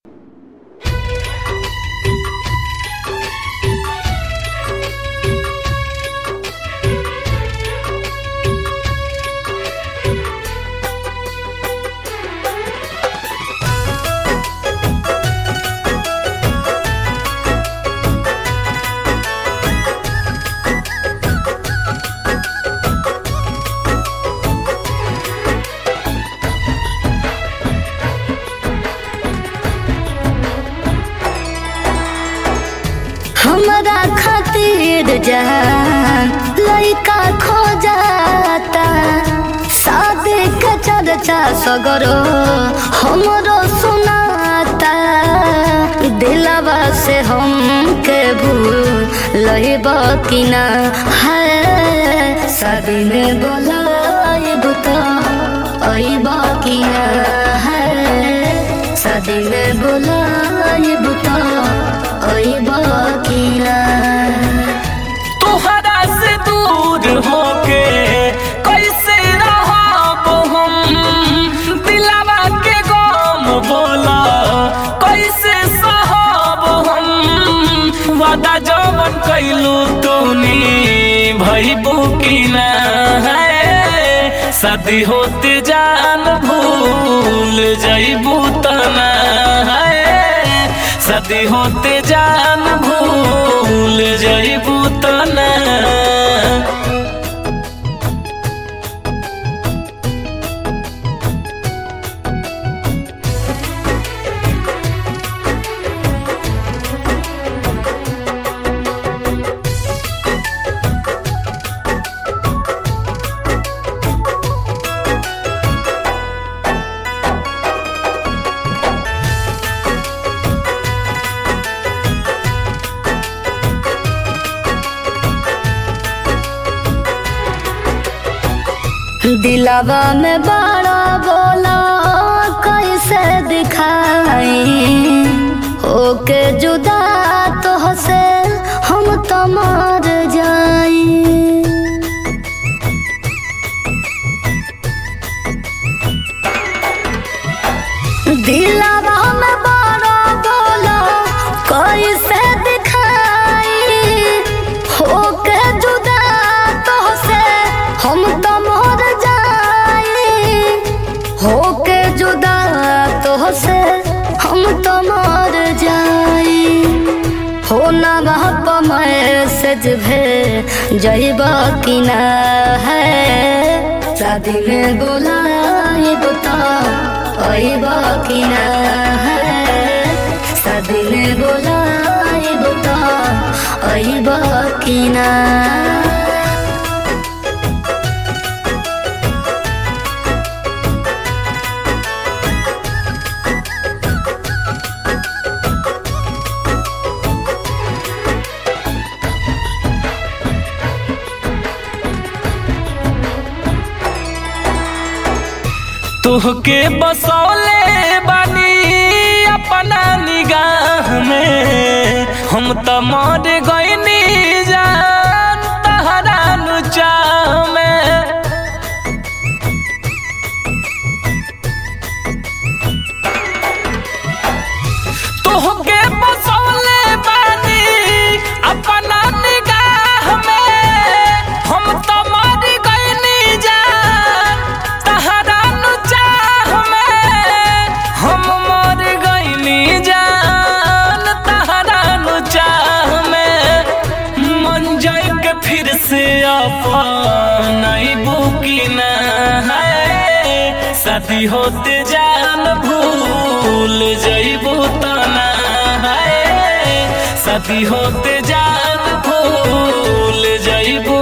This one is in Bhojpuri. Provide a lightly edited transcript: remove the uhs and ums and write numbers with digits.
हमरा खातिर जान लइका खो जाता, शादी के चर्चा सगरो हमरो सुनाता। दिलवा से हमके भूलइब कि ना है, शादी में बोलाइब तो अइब कि ना है, शादी में बोलाइब तो अइब कि ना। तोहरा से दूर होके कैसे रहब हम, दिलवा के गम बोला कैसे सहब हम। वादा जवन कैलू तूनी भइबू कि ना है, शादी होते जान भूल जइबू त ना है, शादी होते जान भूल जइबू त ना। दिलवा में बड़ा बोला कैसे दिखाई, होके जुदा तो से हम तो मर जाई। दिलवा में बड़ा बोला कैसे दिखाई, होके जुदा तो से हम तो मर जाई, होके जुदा तो से हम तो मर जाई। हो ना बाप मैसेज भेजब कि ना है, शादी में बुलाइब तो अइब कि ना है, शादी में बुलाइब तो अइब कि ना। तुहके बसौले बानी अपना निगाह में, हम त मर गइनी जान तहरा नुचाह में। तुहके बसौले बानी अपना निगाह में, हम त मर गइनी जान तहरा नुचाह में। हम मर गइनी जान तहरा नुचाह में। मन जाए के फिर से अपनाइबू कि ना है, शादी होते जान भूल जइबू त ना है, शादी होते जान भूल जइबू